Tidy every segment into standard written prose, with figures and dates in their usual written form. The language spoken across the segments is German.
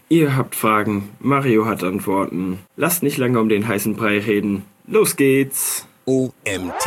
Ihr habt Fragen, Mario hat Antworten. Lasst nicht lange um den heißen Brei reden. Los geht's! OMT.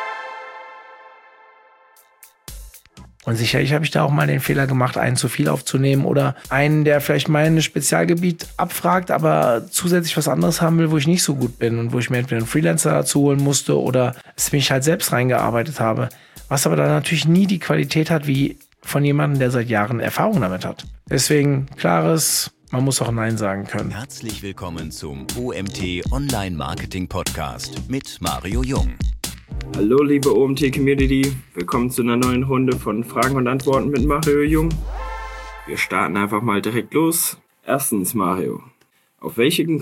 Und sicherlich habe ich da auch mal den Fehler gemacht, einen zu viel aufzunehmen oder einen, der vielleicht mein Spezialgebiet abfragt, aber zusätzlich was anderes haben will, wo ich nicht so gut bin und wo ich mir entweder einen Freelancer dazu holen musste oder es mich halt selbst reingearbeitet habe. Was aber dann natürlich nie die Qualität hat wie von jemandem, der seit Jahren Erfahrung damit hat. Deswegen klares, man muss auch Nein sagen können. Herzlich willkommen zum OMT Online Marketing Podcast mit Mario Jung. Hallo liebe OMT-Community, willkommen zu einer neuen Runde von Fragen und Antworten mit Mario Jung. Wir starten einfach mal direkt los. Erstens Mario, auf welchen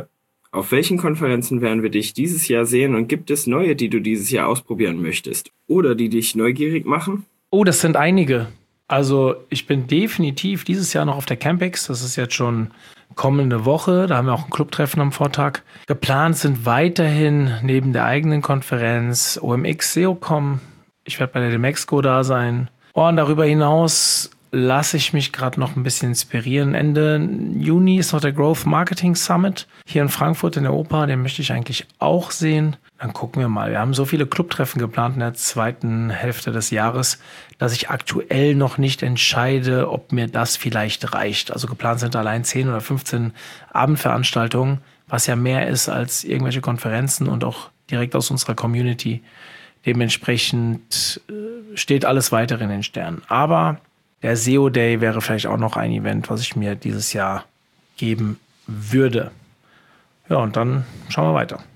Konferenzen werden wir dich dieses Jahr sehen und gibt es neue, die du dieses Jahr ausprobieren möchtest oder die dich neugierig machen? Oh, das sind einige. Also ich bin definitiv dieses Jahr noch auf der Campix. Das ist jetzt schon kommende Woche. Da haben wir auch ein Clubtreffen am Vortag. Geplant sind weiterhin neben der eigenen Konferenz OMX SEOCom. Ich werde bei der Demexco da sein. Und darüber hinaus lasse ich mich gerade noch ein bisschen inspirieren. Ende Juni ist noch der Growth Marketing Summit hier in Frankfurt in der Oper. Den möchte ich eigentlich auch sehen. Dann gucken wir mal. Wir haben so viele Clubtreffen geplant in der zweiten Hälfte des Jahres, dass ich aktuell noch nicht entscheide, ob mir das vielleicht reicht. Also geplant sind allein 10 oder 15 Abendveranstaltungen, was ja mehr ist als irgendwelche Konferenzen und auch direkt aus unserer Community. Dementsprechend steht alles weitere in den Sternen. Aber der SEO Day wäre vielleicht auch noch ein Event, was ich mir dieses Jahr geben würde. Ja, und dann schauen wir weiter.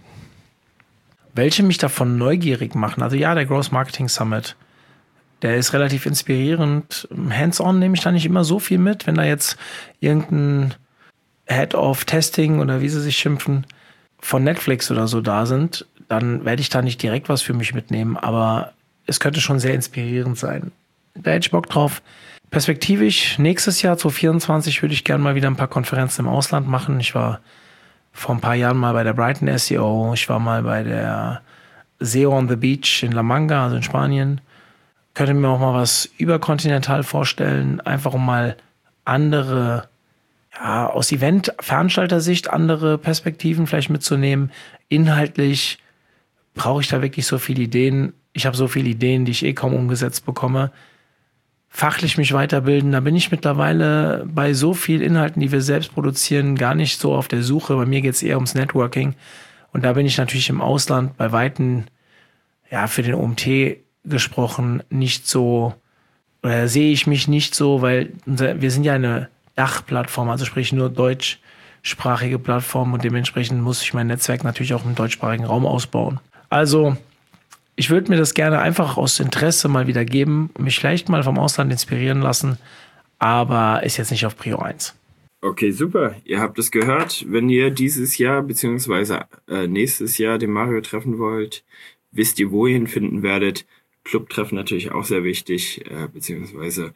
Welche mich davon neugierig machen, also ja, der Growth Marketing Summit, der ist relativ inspirierend. Hands-on nehme ich da nicht immer so viel mit. Wenn da jetzt irgendein Head of Testing oder wie sie sich schimpfen, von Netflix oder so da sind, dann werde ich da nicht direkt was für mich mitnehmen, aber es könnte schon sehr inspirierend sein. Da hätte ich Bock drauf. Perspektivisch, nächstes Jahr, 2024, würde ich gerne mal wieder ein paar Konferenzen im Ausland machen. Ich war vor ein paar Jahren mal bei der Brighton SEO. Ich war mal bei der SEO on the Beach in La Manga, also in Spanien. Könnte mir auch mal was überkontinental vorstellen, einfach um mal andere, ja, aus Event-Veranstalter-Sicht andere Perspektiven vielleicht mitzunehmen. Inhaltlich brauche ich da wirklich so viele Ideen. Ich habe so viele Ideen, die ich kaum umgesetzt bekomme. Fachlich mich weiterbilden, da bin ich mittlerweile bei so vielen Inhalten, die wir selbst produzieren, gar nicht so auf der Suche. Bei mir geht es eher ums Networking. Und da bin ich natürlich im Ausland bei Weitem, ja, für den OMT gesprochen, nicht so, oder sehe ich mich nicht so, weil wir sind ja eine Dachplattform, also sprich nur deutschsprachige Plattform und dementsprechend muss ich mein Netzwerk natürlich auch im deutschsprachigen Raum ausbauen. Also ich würde mir das gerne einfach aus Interesse mal wieder geben, mich vielleicht mal vom Ausland inspirieren lassen, aber ist jetzt nicht auf Prio 1. Okay, super. Ihr habt es gehört. Wenn ihr dieses Jahr bzw. nächstes Jahr den Mario treffen wollt, wisst ihr, wo ihr ihn finden werdet. Clubtreffen natürlich auch sehr wichtig, beziehungsweise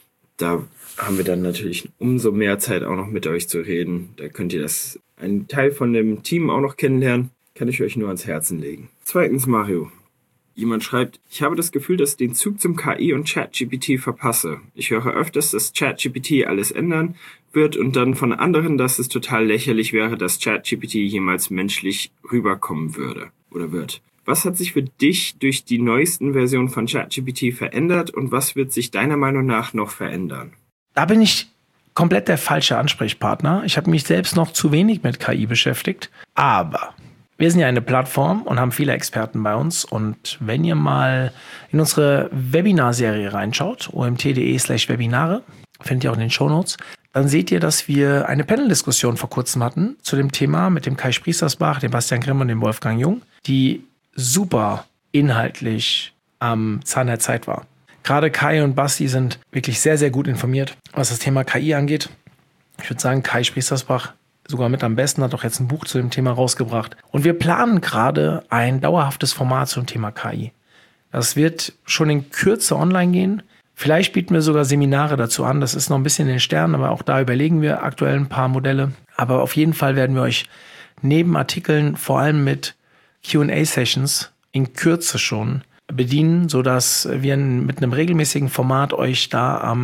da haben wir dann natürlich umso mehr Zeit auch noch mit euch zu reden. Da könnt ihr einen Teil von dem Team auch noch kennenlernen. Kann ich euch nur ans Herzen legen. Zweitens, Mario. Jemand schreibt, ich habe das Gefühl, dass ich den Zug zum KI und ChatGPT verpasse. Ich höre öfters, dass ChatGPT alles ändern wird und dann von anderen, dass es total lächerlich wäre, dass ChatGPT jemals menschlich rüberkommen würde oder wird. Was hat sich für dich durch die neuesten Versionen von ChatGPT verändert und was wird sich deiner Meinung nach noch verändern? Da bin ich komplett der falsche Ansprechpartner. Ich habe mich selbst noch zu wenig mit KI beschäftigt, aber wir sind ja eine Plattform und haben viele Experten bei uns. Und wenn ihr mal in unsere Webinarserie reinschaut, omt.de/Webinare, findet ihr auch in den Shownotes, dann seht ihr, dass wir eine Panel-Diskussion vor kurzem hatten zu dem Thema mit dem Kai Spriestersbach, dem Bastian Grimm und dem Wolfgang Jung, die super inhaltlich am Zahn der Zeit war. Gerade Kai und Basti sind wirklich sehr, sehr gut informiert, was das Thema KI angeht. Ich würde sagen, Kai Spriestersbach sogar mit am besten, hat auch jetzt ein Buch zu dem Thema rausgebracht. Und wir planen gerade ein dauerhaftes Format zum Thema KI. Das wird schon in Kürze online gehen. Vielleicht bieten wir sogar Seminare dazu an. Das ist noch ein bisschen in den Sternen, aber auch da überlegen wir aktuell ein paar Modelle. Aber auf jeden Fall werden wir euch neben Artikeln vor allem mit Q&A-Sessions in Kürze schon bedienen, sodass wir mit einem regelmäßigen Format euch da am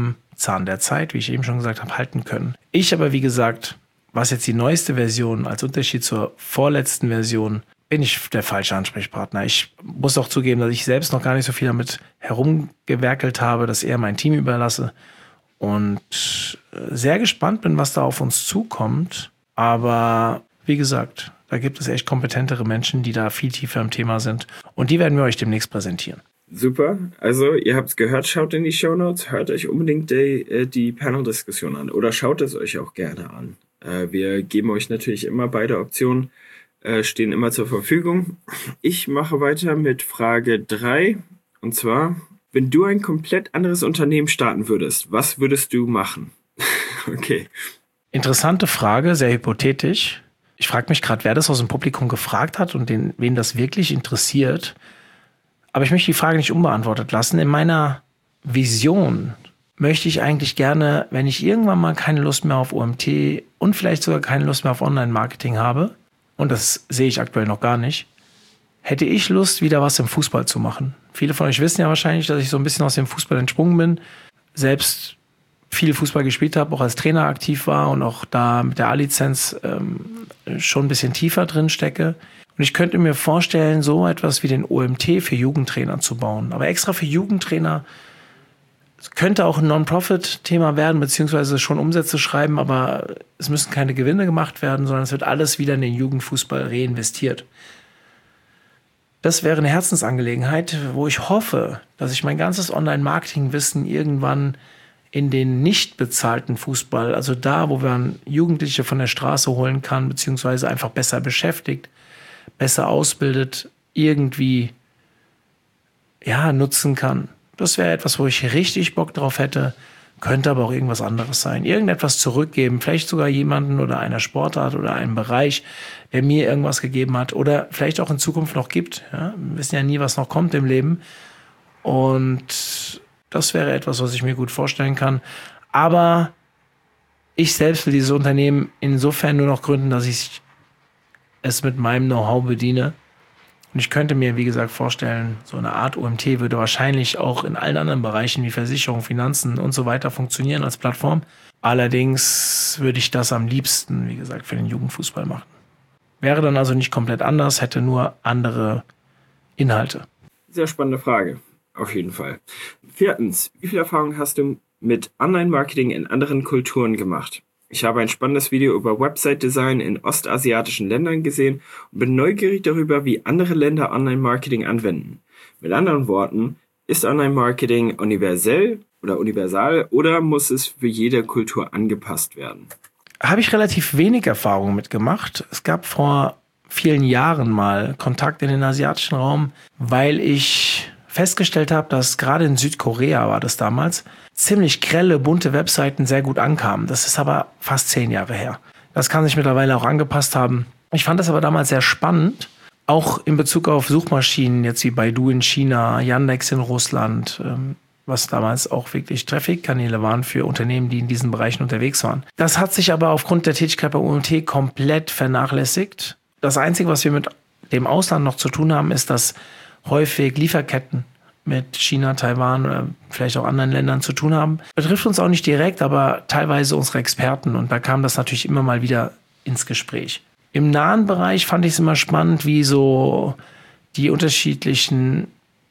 Zahn der Zeit, wie ich eben schon gesagt habe, halten können. Ich aber, wie gesagt, was jetzt die neueste Version als Unterschied zur vorletzten Version, bin ich der falsche Ansprechpartner. Ich muss auch zugeben, dass ich selbst noch gar nicht so viel damit herumgewerkelt habe, das eher mein Team überlasse. Und sehr gespannt bin, was da auf uns zukommt. Aber wie gesagt, da gibt es echt kompetentere Menschen, die da viel tiefer im Thema sind. Und die werden wir euch demnächst präsentieren. Super, also ihr habt es gehört, schaut in die Shownotes, hört euch unbedingt die Panel-Diskussion an oder schaut es euch auch gerne an. Wir geben euch natürlich immer beide Optionen, stehen immer zur Verfügung. Ich mache weiter mit Frage 3 und zwar, wenn du ein komplett anderes Unternehmen starten würdest, was würdest du machen? Okay. Interessante Frage, sehr hypothetisch. Ich frage mich gerade, wer das aus dem Publikum gefragt hat und wen das wirklich interessiert. Aber ich möchte die Frage nicht unbeantwortet lassen. In meiner Vision möchte ich eigentlich gerne, wenn ich irgendwann mal keine Lust mehr auf OMT und vielleicht sogar keine Lust mehr auf Online-Marketing habe, und das sehe ich aktuell noch gar nicht, hätte ich Lust, wieder was im Fußball zu machen. Viele von euch wissen ja wahrscheinlich, dass ich so ein bisschen aus dem Fußball entsprungen bin, selbst viel Fußball gespielt habe, auch als Trainer aktiv war und auch da mit der A-Lizenz schon ein bisschen tiefer drin stecke. Und ich könnte mir vorstellen, so etwas wie den OMT für Jugendtrainer zu bauen. Aber extra für Jugendtrainer könnte auch ein Non-Profit-Thema werden, beziehungsweise schon Umsätze schreiben, aber es müssen keine Gewinne gemacht werden, sondern es wird alles wieder in den Jugendfußball reinvestiert. Das wäre eine Herzensangelegenheit, wo ich hoffe, dass ich mein ganzes Online-Marketing-Wissen irgendwann in den nicht bezahlten Fußball, also da, wo man Jugendliche von der Straße holen kann, beziehungsweise einfach besser beschäftigt, besser ausbildet, irgendwie nutzen kann. Das wäre etwas, wo ich richtig Bock drauf hätte, könnte aber auch irgendwas anderes sein. Irgendetwas zurückgeben, vielleicht sogar jemanden oder einer Sportart oder einem Bereich, der mir irgendwas gegeben hat oder vielleicht auch in Zukunft noch gibt. Ja? Wir wissen ja nie, was noch kommt im Leben. Und das wäre etwas, was ich mir gut vorstellen kann. Aber ich selbst will dieses Unternehmen insofern nur noch gründen, dass ich es mit meinem Know-how bediene. Und ich könnte mir, wie gesagt, vorstellen, so eine Art OMT würde wahrscheinlich auch in allen anderen Bereichen wie Versicherung, Finanzen und so weiter funktionieren als Plattform. Allerdings würde ich das am liebsten, wie gesagt, für den Jugendfußball machen. Wäre dann also nicht komplett anders, hätte nur andere Inhalte. Sehr spannende Frage, auf jeden Fall. 4. Wie viel Erfahrung hast du mit Online-Marketing in anderen Kulturen gemacht? Ich habe ein spannendes Video über Website-Design in ostasiatischen Ländern gesehen und bin neugierig darüber, wie andere Länder Online-Marketing anwenden. Mit anderen Worten, ist Online-Marketing universal oder muss es für jede Kultur angepasst werden? Habe ich relativ wenig Erfahrung mitgemacht. Es gab vor vielen Jahren mal Kontakt in den asiatischen Raum, weil ich festgestellt habe, dass gerade in Südkorea war das damals, ziemlich grelle, bunte Webseiten sehr gut ankamen. Das ist aber fast 10 Jahre her. Das kann sich mittlerweile auch angepasst haben. Ich fand das aber damals sehr spannend, auch in Bezug auf Suchmaschinen, jetzt wie Baidu in China, Yandex in Russland, was damals auch wirklich Traffic-Kanäle waren für Unternehmen, die in diesen Bereichen unterwegs waren. Das hat sich aber aufgrund der Tätigkeit bei OMT komplett vernachlässigt. Das Einzige, was wir mit dem Ausland noch zu tun haben, ist, dass häufig Lieferketten mit China, Taiwan oder vielleicht auch anderen Ländern zu tun haben. Betrifft uns auch nicht direkt, aber teilweise unsere Experten. Und da kam das natürlich immer mal wieder ins Gespräch. Im nahen Bereich fand ich es immer spannend, wie so die unterschiedlichen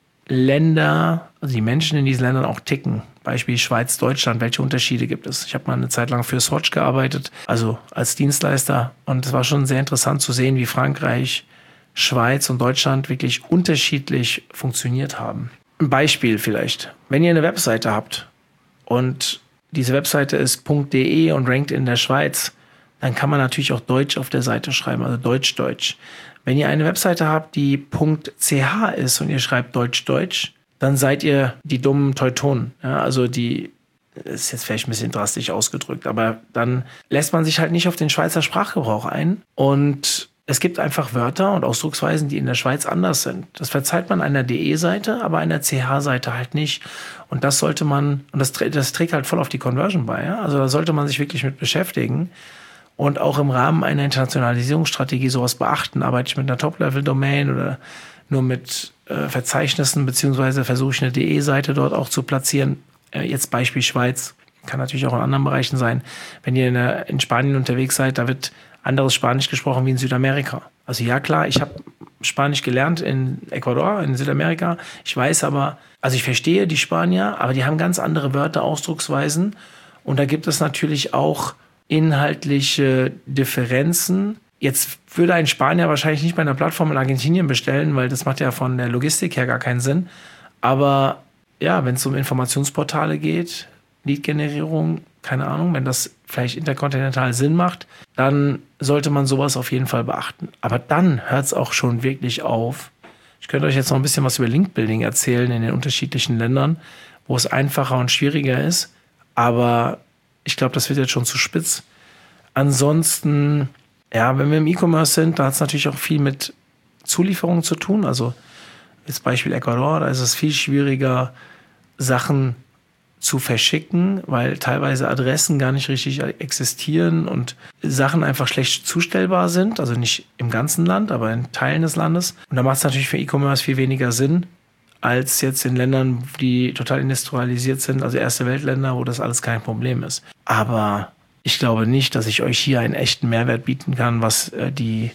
Länder, also die Menschen in diesen Ländern auch ticken. Beispiel Schweiz, Deutschland, welche Unterschiede gibt es? Ich habe mal eine Zeit lang für Swatch gearbeitet, also als Dienstleister. Und es war schon sehr interessant zu sehen, wie Frankreich, Schweiz und Deutschland wirklich unterschiedlich funktioniert haben. Ein Beispiel vielleicht. Wenn ihr eine Webseite habt und diese Webseite ist .de und rankt in der Schweiz, dann kann man natürlich auch Deutsch auf der Seite schreiben, also Deutsch-Deutsch. Wenn ihr eine Webseite habt, die .ch ist und ihr schreibt Deutsch-Deutsch, dann seid ihr die dummen Teutonen. Ja, also das ist jetzt vielleicht ein bisschen drastisch ausgedrückt, aber dann lässt man sich halt nicht auf den Schweizer Sprachgebrauch ein und es gibt einfach Wörter und Ausdrucksweisen, die in der Schweiz anders sind. Das verzeiht man einer DE-Seite, aber einer CH-Seite halt nicht. Und das sollte man, und das trägt halt voll auf die Conversion bei. Ja? Also da sollte man sich wirklich mit beschäftigen und auch im Rahmen einer Internationalisierungsstrategie sowas beachten. Arbeite ich mit einer Top-Level-Domain oder nur mit Verzeichnissen, beziehungsweise versuche ich eine DE-Seite dort auch zu platzieren. Jetzt Beispiel Schweiz. kann natürlich auch in anderen Bereichen sein. Wenn ihr in Spanien unterwegs seid, da wird anderes Spanisch gesprochen wie in Südamerika. Also ja klar, ich habe Spanisch gelernt in Ecuador, in Südamerika. Ich weiß aber, also ich verstehe die Spanier, aber die haben ganz andere Wörter, Ausdrucksweisen. Und da gibt es natürlich auch inhaltliche Differenzen. Jetzt würde ein Spanier wahrscheinlich nicht bei einer Plattform in Argentinien bestellen, weil das macht ja von der Logistik her gar keinen Sinn. Aber ja, wenn es um Informationsportale geht, Lead-Generierung, keine Ahnung, wenn das vielleicht interkontinental Sinn macht, dann sollte man sowas auf jeden Fall beachten. Aber dann hört es auch schon wirklich auf. Ich könnte euch jetzt noch ein bisschen was über Link-Building erzählen in den unterschiedlichen Ländern, wo es einfacher und schwieriger ist. Aber ich glaube, das wird jetzt schon zu spitz. Ansonsten, ja, wenn wir im E-Commerce sind, da hat es natürlich auch viel mit Zulieferungen zu tun. Also jetzt Beispiel Ecuador, da ist es viel schwieriger, Sachen zu verschicken, weil teilweise Adressen gar nicht richtig existieren und Sachen einfach schlecht zustellbar sind. Also nicht im ganzen Land, aber in Teilen des Landes. Und da macht es natürlich für E-Commerce viel weniger Sinn, als jetzt in Ländern, die total industrialisiert sind, also erste Weltländer, wo das alles kein Problem ist. Aber ich glaube nicht, dass ich euch hier einen echten Mehrwert bieten kann, was die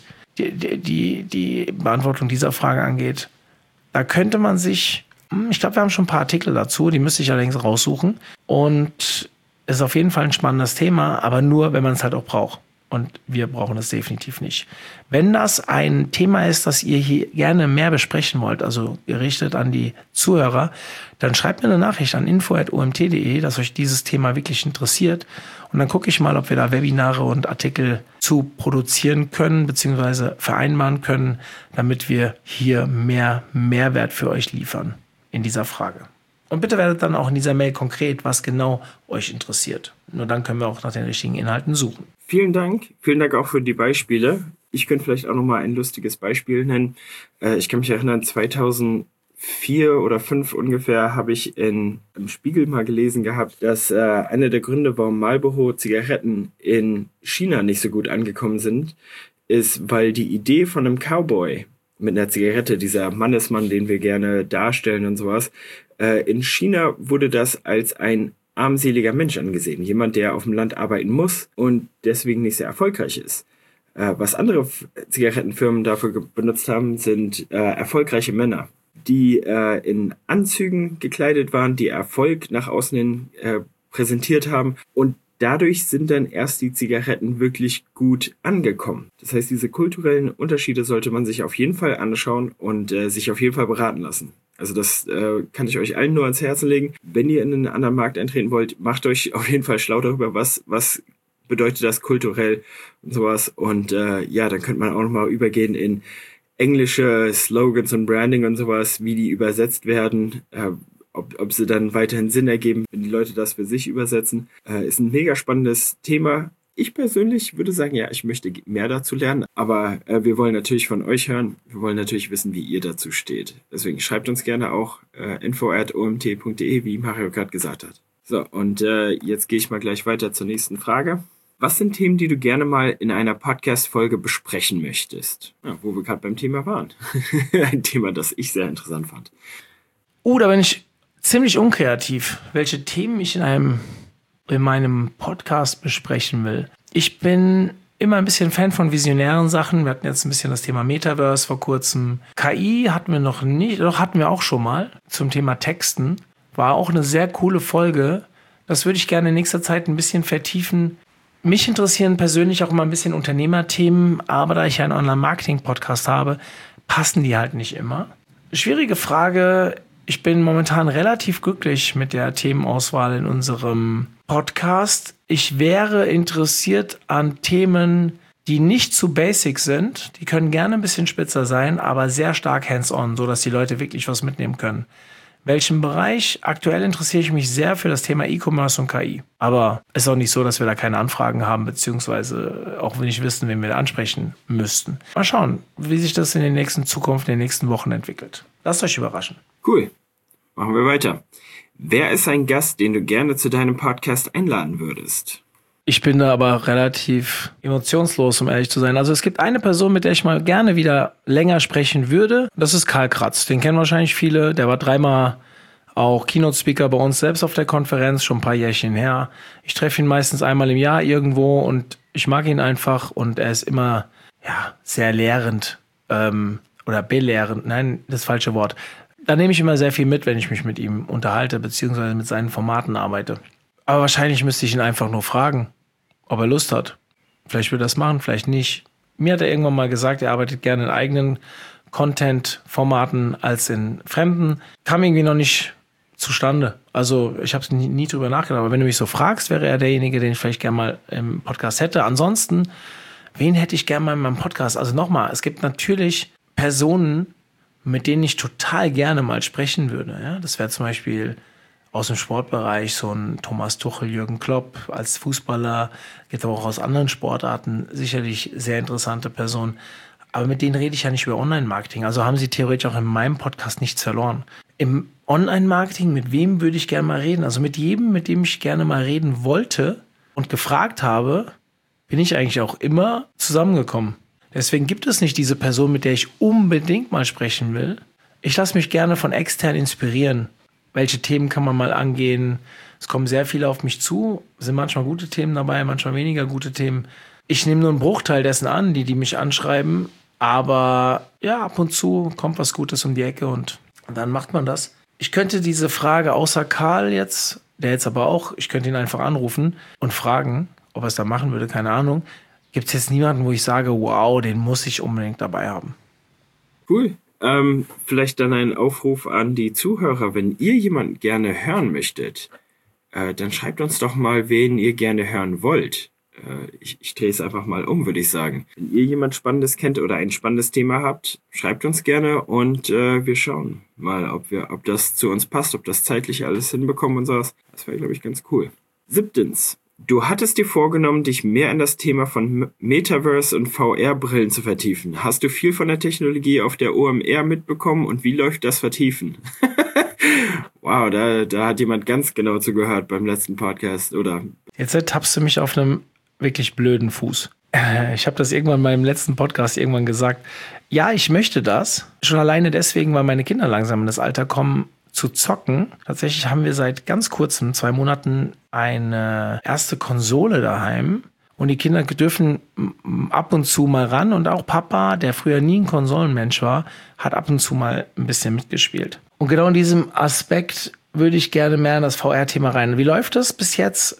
Beantwortung dieser Frage angeht. Da könnte man sich, ich glaube, wir haben schon ein paar Artikel dazu, die müsste ich allerdings raussuchen. Und es ist auf jeden Fall ein spannendes Thema, aber nur, wenn man es halt auch braucht. Und wir brauchen es definitiv nicht. Wenn das ein Thema ist, das ihr hier gerne mehr besprechen wollt, also gerichtet an die Zuhörer, dann schreibt mir eine Nachricht an info@omt.de, dass euch dieses Thema wirklich interessiert. Und dann gucke ich mal, ob wir da Webinare und Artikel zu produzieren können, beziehungsweise vereinbaren können, damit wir hier mehr Mehrwert für euch liefern in dieser Frage. Und bitte werdet dann auch in dieser Mail konkret, was genau euch interessiert. Nur dann können wir auch nach den richtigen Inhalten suchen. Vielen Dank auch für die Beispiele. Ich könnte vielleicht auch nochmal ein lustiges Beispiel nennen. Ich kann mich erinnern, 2004 oder 2005 ungefähr habe ich im Spiegel mal gelesen gehabt, dass einer der Gründe, warum Marlboro-Zigaretten in China nicht so gut angekommen sind, ist, weil die Idee von einem Cowboy mit einer Zigarette, dieser Mannesmann, den wir gerne darstellen und sowas, in China wurde das als ein armseliger Mensch angesehen. Jemand, der auf dem Land arbeiten muss und deswegen nicht sehr erfolgreich ist. Was andere Zigarettenfirmen dafür benutzt haben, sind erfolgreiche Männer, die in Anzügen gekleidet waren, die Erfolg nach außen hin präsentiert haben. Und dadurch sind dann erst die Zigaretten wirklich gut angekommen. Das heißt, diese kulturellen Unterschiede sollte man sich auf jeden Fall anschauen und sich auf jeden Fall beraten lassen. Also das kann ich euch allen nur ans Herzen legen. Wenn ihr in einen anderen Markt eintreten wollt, macht euch auf jeden Fall schlau darüber, was bedeutet das kulturell und sowas. Und ja, dann könnte man auch nochmal übergehen in englische Slogans und Branding und sowas, wie die übersetzt werden, ob sie dann weiterhin Sinn ergeben, wenn die Leute das für sich übersetzen. Ist ein mega spannendes Thema. Ich persönlich würde sagen, ja, ich möchte mehr dazu lernen, aber wir wollen natürlich von euch hören. Wir wollen natürlich wissen, wie ihr dazu steht. Deswegen schreibt uns gerne auch info@omt.de, wie Mario gerade gesagt hat. So, und jetzt gehe ich mal gleich weiter zur nächsten Frage. Was sind Themen, die du gerne mal in einer Podcast-Folge besprechen möchtest? Ja, wo wir gerade beim Thema waren. Ein Thema, das ich sehr interessant fand. Da bin ich ziemlich unkreativ, welche Themen ich in meinem Podcast besprechen will. Ich bin immer ein bisschen Fan von visionären Sachen. Wir hatten jetzt ein bisschen das Thema Metaverse vor kurzem. KI hatten wir noch nicht, doch hatten wir auch schon mal zum Thema Texten. War auch eine sehr coole Folge. Das würde ich gerne in nächster Zeit ein bisschen vertiefen. Mich interessieren persönlich auch immer ein bisschen Unternehmerthemen, aber da ich ja einen Online-Marketing-Podcast habe, passen die halt nicht immer. Schwierige Frage. Ich bin momentan relativ glücklich mit der Themenauswahl in unserem Podcast. Ich wäre interessiert an Themen, die nicht zu basic sind. Die können gerne ein bisschen spitzer sein, aber sehr stark hands-on, sodass die Leute wirklich was mitnehmen können. Welchen Bereich? Aktuell interessiere ich mich sehr für das Thema E-Commerce und KI. Aber es ist auch nicht so, dass wir da keine Anfragen haben, beziehungsweise auch nicht wissen, wen wir da ansprechen müssten. Mal schauen, wie sich das in der nächsten Zukunft, in den nächsten Wochen entwickelt. Lasst euch überraschen. Cool. Machen wir weiter. Wer ist ein Gast, den du gerne zu deinem Podcast einladen würdest? Ich bin da aber relativ emotionslos, um ehrlich zu sein. Also es gibt eine Person, mit der ich mal gerne wieder länger sprechen würde. Das ist Karl Kratz. Den kennen wahrscheinlich viele. Der war 3-mal auch Keynote-Speaker bei uns selbst auf der Konferenz, schon ein paar Jährchen her. Ich treffe ihn meistens einmal im Jahr irgendwo und ich mag ihn einfach und er ist immer sehr lehrend oder belehrend. Nein, das falsche Wort. Da nehme ich immer sehr viel mit, wenn ich mich mit ihm unterhalte, beziehungsweise mit seinen Formaten arbeite. Aber wahrscheinlich müsste ich ihn einfach nur fragen, ob er Lust hat. Vielleicht will er das machen, vielleicht nicht. Mir hat er irgendwann mal gesagt, er arbeitet gerne in eigenen Content-Formaten als in fremden. Kam irgendwie noch nicht zustande. Also ich habe nie drüber nachgedacht. Aber wenn du mich so fragst, wäre er derjenige, den ich vielleicht gerne mal im Podcast hätte. Ansonsten, wen hätte ich gerne mal in meinem Podcast? Also nochmal, es gibt natürlich Personen, mit denen ich total gerne mal sprechen würde. Ja? Das wäre zum Beispiel aus dem Sportbereich so ein Thomas Tuchel, Jürgen Klopp als Fußballer. Gibt aber auch aus anderen Sportarten sicherlich sehr interessante Personen. Aber mit denen rede ich ja nicht über Online-Marketing. Also haben sie theoretisch auch in meinem Podcast nichts verloren. Im Online-Marketing, mit wem würde ich gerne mal reden? Also mit jedem, mit dem ich gerne mal reden wollte und gefragt habe, bin ich eigentlich auch immer zusammengekommen. Deswegen gibt es nicht diese Person, mit der ich unbedingt mal sprechen will. Ich lasse mich gerne von extern inspirieren. Welche Themen kann man mal angehen? Es kommen sehr viele auf mich zu. Es sind manchmal gute Themen dabei, manchmal weniger gute Themen. Ich nehme nur einen Bruchteil dessen an, die mich anschreiben. Aber ja, ab und zu kommt was Gutes um die Ecke und dann macht man das. Ich könnte diese Frage außer Karl jetzt, der jetzt aber auch, ich könnte ihn einfach anrufen und fragen, ob er es da machen würde, keine Ahnung. Gibt es jetzt niemanden, wo ich sage, wow, den muss ich unbedingt dabei haben? Cool. Vielleicht dann ein Aufruf an die Zuhörer, wenn ihr jemanden gerne hören möchtet, dann schreibt uns doch mal, wen ihr gerne hören wollt. Ich drehe es einfach mal um, würde ich sagen. Wenn ihr jemand Spannendes kennt oder ein spannendes Thema habt, schreibt uns gerne und wir schauen mal, ob das zu uns passt, ob das zeitlich alles hinbekommen und sowas. Das wäre, glaube ich, ganz cool. 7. Du hattest dir vorgenommen, dich mehr in das Thema von Metaverse und VR-Brillen zu vertiefen. Hast du viel von der Technologie auf der OMR mitbekommen und wie läuft das Vertiefen? Wow, da hat jemand ganz genau zugehört beim letzten Podcast, oder? Jetzt ertappst du mich auf einem wirklich blöden Fuß. Ich habe das irgendwann in meinem letzten Podcast gesagt. Ja, ich möchte das. Schon alleine deswegen, weil meine Kinder langsam in das Alter kommen, zu zocken. Tatsächlich haben wir seit ganz kurzem, 2 Monaten, eine erste Konsole daheim. Und die Kinder dürfen ab und zu mal ran. Und auch Papa, der früher nie ein Konsolenmensch war, hat ab und zu mal ein bisschen mitgespielt. Und genau in diesem Aspekt würde ich gerne mehr in das VR-Thema rein. Wie läuft das bis jetzt?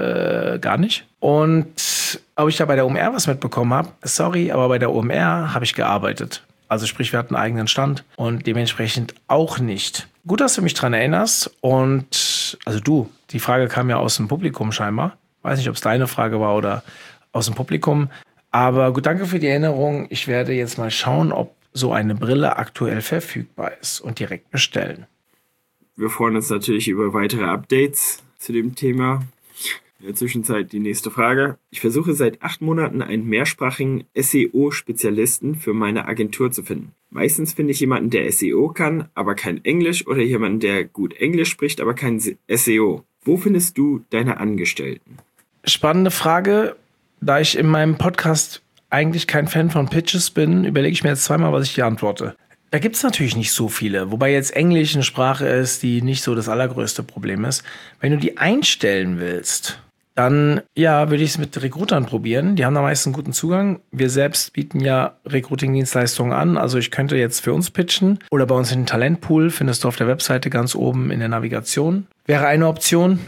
Gar nicht. Und ob ich da bei der OMR was mitbekommen habe? Sorry, aber bei der OMR habe ich gearbeitet. Also sprich, wir hatten einen eigenen Stand und dementsprechend auch nicht. Gut, dass du mich dran erinnerst. Und also die Frage kam ja aus dem Publikum scheinbar. Weiß nicht, ob es deine Frage war oder aus dem Publikum. Aber gut, danke für die Erinnerung. Ich werde jetzt mal schauen, ob so eine Brille aktuell verfügbar ist und direkt bestellen. Wir freuen uns natürlich über weitere Updates zu dem Thema. In der Zwischenzeit die nächste Frage. Ich versuche seit 8 Monaten einen mehrsprachigen SEO-Spezialisten für meine Agentur zu finden. Meistens finde ich jemanden, der SEO kann, aber kein Englisch, oder jemanden, der gut Englisch spricht, aber kein SEO. Wo findest du deine Angestellten? Spannende Frage. Da ich in meinem Podcast eigentlich kein Fan von Pitches bin, überlege ich mir jetzt zweimal, was ich dir antworte. Da gibt es natürlich nicht so viele, wobei jetzt Englisch eine Sprache ist, die nicht so das allergrößte Problem ist. Wenn du die einstellen willst, dann würde ich es mit Recruitern probieren. Die haben da meist einen guten Zugang. Wir selbst bieten ja Recruiting-Dienstleistungen an. Also ich könnte jetzt für uns pitchen oder bei uns in den Talentpool, findest du auf der Webseite ganz oben in der Navigation. Wäre eine Option.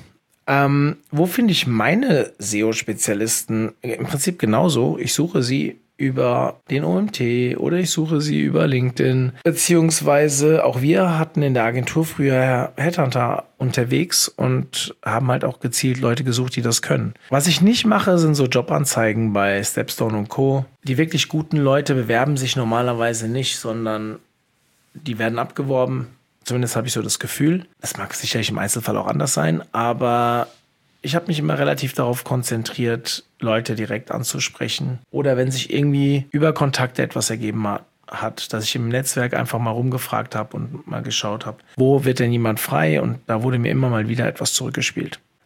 Wo finde ich meine SEO-Spezialisten? Im Prinzip genauso. Ich suche sie über den OMT oder ich suche sie über LinkedIn. Beziehungsweise auch wir hatten in der Agentur früher Headhunter unterwegs und haben halt auch gezielt Leute gesucht, die das können. Was ich nicht mache, sind so Jobanzeigen bei Stepstone und Co. Die wirklich guten Leute bewerben sich normalerweise nicht, sondern die werden abgeworben. Zumindest habe ich so das Gefühl. Das mag sicherlich im Einzelfall auch anders sein, aber ich habe mich immer relativ darauf konzentriert, Leute direkt anzusprechen. Oder wenn sich irgendwie über Kontakte etwas ergeben hat, dass ich im Netzwerk einfach mal rumgefragt habe und mal geschaut habe, wo wird denn jemand frei? Und da wurde mir immer mal wieder etwas zurückgespielt.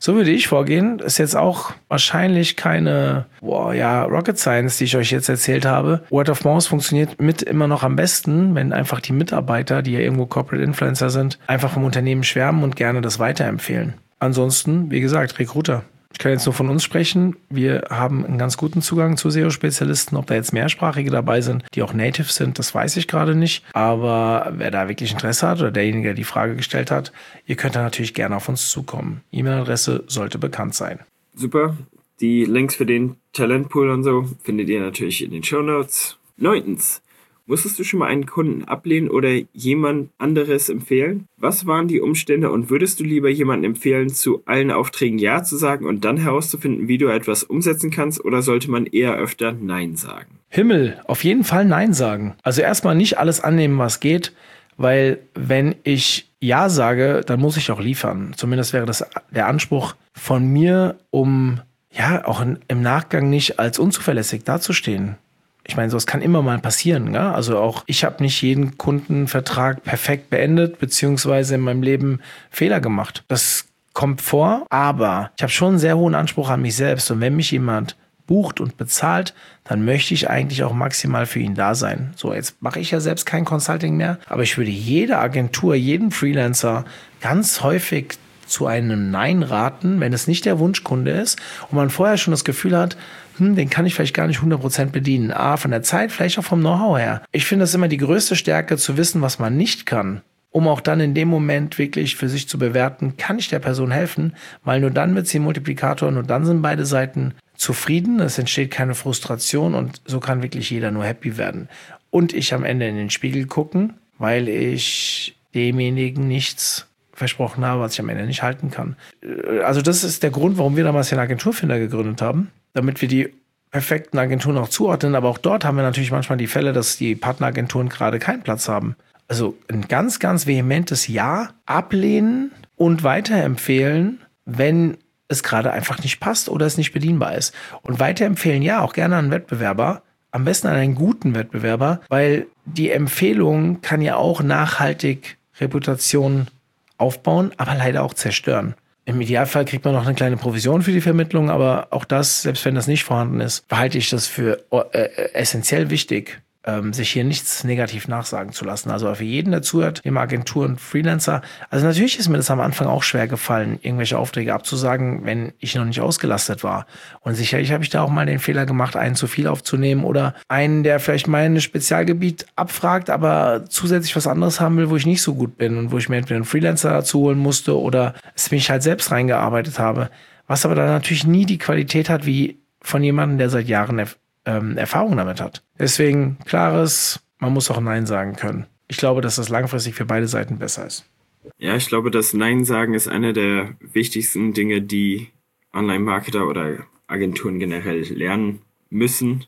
So würde ich vorgehen. Ist jetzt auch wahrscheinlich keine Rocket Science, die ich euch jetzt erzählt habe. Word of Mouth funktioniert immer noch am besten, wenn einfach die Mitarbeiter, die ja irgendwo Corporate Influencer sind, einfach vom Unternehmen schwärmen und gerne das weiterempfehlen. Ansonsten, wie gesagt, Recruiter. Ich kann jetzt nur von uns sprechen. Wir haben einen ganz guten Zugang zu SEO-Spezialisten. Ob da jetzt mehrsprachige dabei sind, die auch native sind, das weiß ich gerade nicht. Aber wer da wirklich Interesse hat oder derjenige, der die Frage gestellt hat, ihr könnt da natürlich gerne auf uns zukommen. E-Mail-Adresse sollte bekannt sein. Super. Die Links für den Talentpool und so findet ihr natürlich in den Shownotes. 9. Musstest du schon mal einen Kunden ablehnen oder jemand anderes empfehlen? Was waren die Umstände und würdest du lieber jemanden empfehlen, zu allen Aufträgen Ja zu sagen und dann herauszufinden, wie du etwas umsetzen kannst, oder sollte man eher öfter Nein sagen? Himmel, auf jeden Fall Nein sagen. Also erstmal nicht alles annehmen, was geht, weil wenn ich Ja sage, dann muss ich auch liefern. Zumindest wäre das der Anspruch von mir, um auch im Nachgang nicht als unzuverlässig dazustehen. Ich meine, sowas kann immer mal passieren. Ne? Also auch ich habe nicht jeden Kundenvertrag perfekt beendet, beziehungsweise in meinem Leben Fehler gemacht. Das kommt vor, aber ich habe schon einen sehr hohen Anspruch an mich selbst. Und wenn mich jemand bucht und bezahlt, dann möchte ich eigentlich auch maximal für ihn da sein. So, jetzt mache ich ja selbst kein Consulting mehr, aber ich würde jede Agentur, jeden Freelancer ganz häufig zu einem Nein raten, wenn es nicht der Wunschkunde ist und man vorher schon das Gefühl hat, den kann ich vielleicht gar nicht 100% bedienen. Von der Zeit, vielleicht auch vom Know-how her. Ich finde das immer die größte Stärke, zu wissen, was man nicht kann, um auch dann in dem Moment wirklich für sich zu bewerten, kann ich der Person helfen, weil nur dann wird sie ein Multiplikator, nur dann sind beide Seiten zufrieden, es entsteht keine Frustration und so kann wirklich jeder nur happy werden. Und ich am Ende in den Spiegel gucken, weil ich demjenigen nichts versprochen habe, was ich am Ende nicht halten kann. Also das ist der Grund, warum wir damals den Agenturfinder gegründet haben, damit wir die perfekten Agenturen auch zuordnen. Aber auch dort haben wir natürlich manchmal die Fälle, dass die Partneragenturen gerade keinen Platz haben. Also ein ganz, ganz vehementes Ja ablehnen und weiterempfehlen, wenn es gerade einfach nicht passt oder es nicht bedienbar ist. Und weiterempfehlen, ja, auch gerne an einen Wettbewerber, am besten an einen guten Wettbewerber, weil die Empfehlung kann ja auch nachhaltig Reputation aufbauen, aber leider auch zerstören. Im Idealfall kriegt man noch eine kleine Provision für die Vermittlung, aber auch das, selbst wenn das nicht vorhanden ist, halte ich das für essentiell wichtig, sich hier nichts negativ nachsagen zu lassen. Also für jeden, der zuhört, dem Agenturen, Freelancer, also natürlich ist mir das am Anfang auch schwer gefallen, irgendwelche Aufträge abzusagen, wenn ich noch nicht ausgelastet war. Und sicherlich habe ich da auch mal den Fehler gemacht, einen zu viel aufzunehmen oder einen, der vielleicht mein Spezialgebiet abfragt, aber zusätzlich was anderes haben will, wo ich nicht so gut bin und wo ich mir entweder einen Freelancer dazu holen musste oder es mich halt selbst reingearbeitet habe. Was aber dann natürlich nie die Qualität hat, wie von jemandem, der seit Jahren Erfahrung damit hat. Deswegen klares, man muss auch Nein sagen können. Ich glaube, dass das langfristig für beide Seiten besser ist. Ja, ich glaube, das Nein sagen ist eine der wichtigsten Dinge, die Online-Marketer oder Agenturen generell lernen müssen.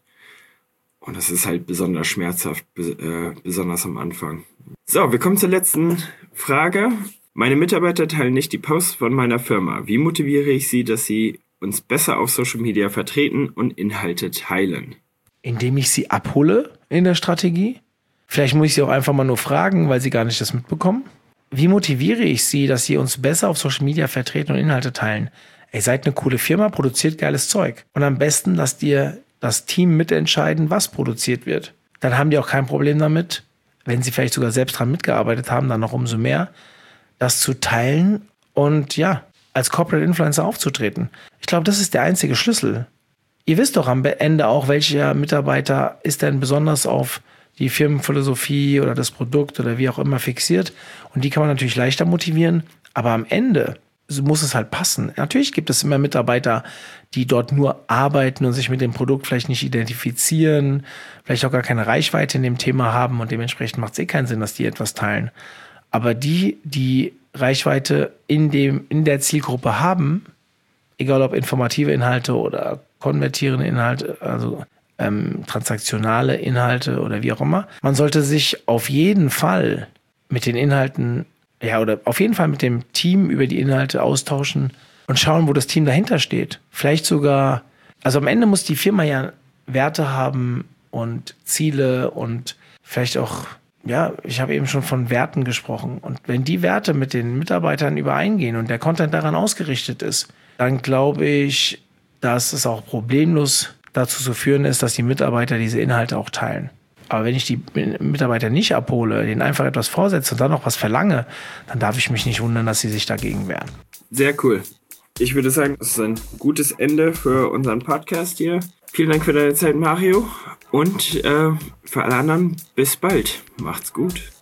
Und das ist halt besonders schmerzhaft, besonders am Anfang. So, wir kommen zur letzten Frage. Meine Mitarbeiter teilen nicht die Posts von meiner Firma. Wie motiviere ich sie, dass sie uns besser auf Social Media vertreten und Inhalte teilen? Indem ich sie abhole in der Strategie. Vielleicht muss ich sie auch einfach mal nur fragen, weil sie gar nicht das mitbekommen. Wie motiviere ich sie, dass sie uns besser auf Social Media vertreten und Inhalte teilen? Ihr seid eine coole Firma, produziert geiles Zeug. Und am besten lasst ihr das Team mitentscheiden, was produziert wird. Dann haben die auch kein Problem damit, wenn sie vielleicht sogar selbst dran mitgearbeitet haben, dann noch umso mehr, das zu teilen und als Corporate Influencer aufzutreten. Ich glaube, das ist der einzige Schlüssel. Ihr wisst doch am Ende auch, welcher Mitarbeiter ist denn besonders auf die Firmenphilosophie oder das Produkt oder wie auch immer fixiert. Und die kann man natürlich leichter motivieren. Aber am Ende muss es halt passen. Natürlich gibt es immer Mitarbeiter, die dort nur arbeiten und sich mit dem Produkt vielleicht nicht identifizieren, vielleicht auch gar keine Reichweite in dem Thema haben und dementsprechend macht es keinen Sinn, dass die etwas teilen. Aber die Reichweite in der Zielgruppe haben, egal ob informative Inhalte oder konvertierende Inhalte, also transaktionale Inhalte oder wie auch immer. Man sollte sich auf jeden Fall mit den Inhalten, oder auf jeden Fall mit dem Team über die Inhalte austauschen und schauen, wo das Team dahinter steht. Vielleicht sogar, also am Ende muss die Firma ja Werte haben und Ziele und vielleicht auch ja, ich habe eben schon von Werten gesprochen. Und wenn die Werte mit den Mitarbeitern übereingehen und der Content daran ausgerichtet ist, dann glaube ich, dass es auch problemlos dazu zu führen ist, dass die Mitarbeiter diese Inhalte auch teilen. Aber wenn ich die Mitarbeiter nicht abhole, denen einfach etwas vorsetze und dann noch was verlange, dann darf ich mich nicht wundern, dass sie sich dagegen wehren. Sehr cool. Ich würde sagen, das ist ein gutes Ende für unseren Podcast hier. Vielen Dank für deine Zeit, Mario. Und für alle anderen, bis bald. Macht's gut.